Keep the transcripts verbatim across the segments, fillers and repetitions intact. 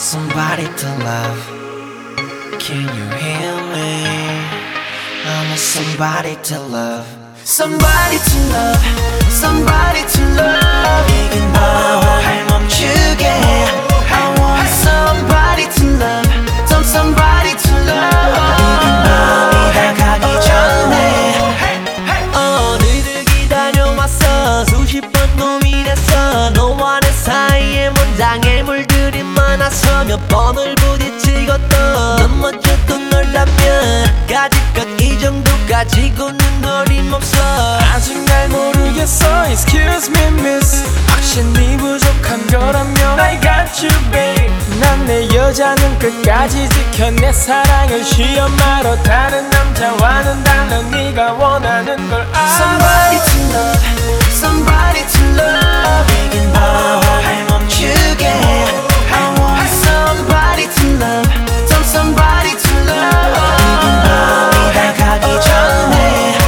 somebody to love. Can you hear me? I want somebody to love. Somebody to love. Somebody to love. 이긴 마음을 멈추게 해. I want somebody to love. Some somebody to love. 이긴 마음이 다 가기 전에 어느덧 기다려왔어. 수십 번 고민했어. 너와 내 사이에 문장에 물들이 많아서 몇 번을 부딪히고 또 넘어져도 놀라면 가지껏 이 정도 가지고는 어림없어. 아직 날 모르겠어. Excuse me miss, 혹시 네 부족한 거라면 I got you babe. 난 내 여자는 끝까지 지켜 내 사랑을 시험하러 다른 남자와는 달라. 네가 원하는 걸 알아. Somebody to love. Somebody to love. 이긴 마음을 멈추게 해. I want somebody to love. Some somebody to love. 이긴 마음이 다 가기 전에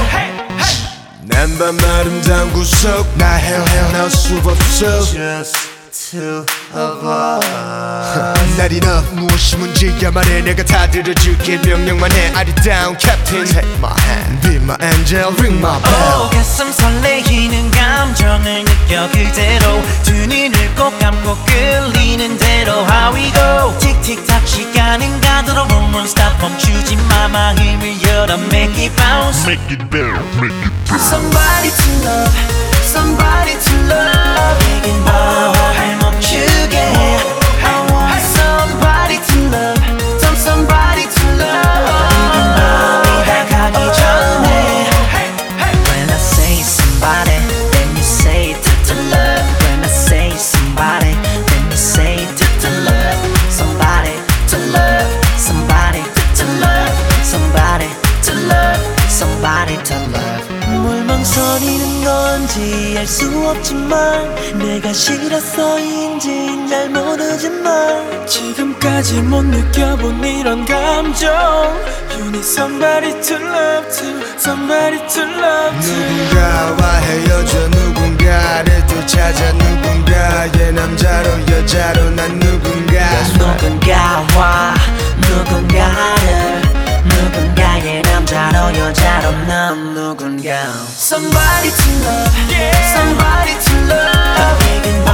난 밤 아름다운 구석 나 헤어나올 수 없어. Just two of us. Not enough. 무엇이 문제야 말해. 내가 다 들어줄게. 명령만 해. 아리따운 캡틴. Take my hand, be my angel, ring my bell. oh, 가슴 설레이는 감정을 느껴 그대로 두 눈을 꼭 감고 끌리는 대로 How we go. 틱틱탁 시간은 가도록 Room room stop 멈추지 마. 마음을 열어 Make it bounce, Make it better, make it better. Somebody to love. Somebody to love. 이긴 마음을 멈추게 해. I want somebody to love. Some somebody to love. 이긴 마음이 다 가기 전에 When I say somebody, then you say to, to love. When I say somebody, then you say to, to love. Somebody to love. Somebody to, to love. Somebody to love. Somebody to love. 뭘 망설이는 건지 알 수 없지만 내가 싫어서인지 날 모르지만 지금까지 못 느껴본 이런 감정. You need somebody to love to, somebody to love to. 누군가와 헤어져 누군가를 또 찾아 누군가의 남자로 여자로 난 누군가. 누군가와 누군가를 누군가의 남자로 여자로 난 누군가. Somebody to love. Somebody to love.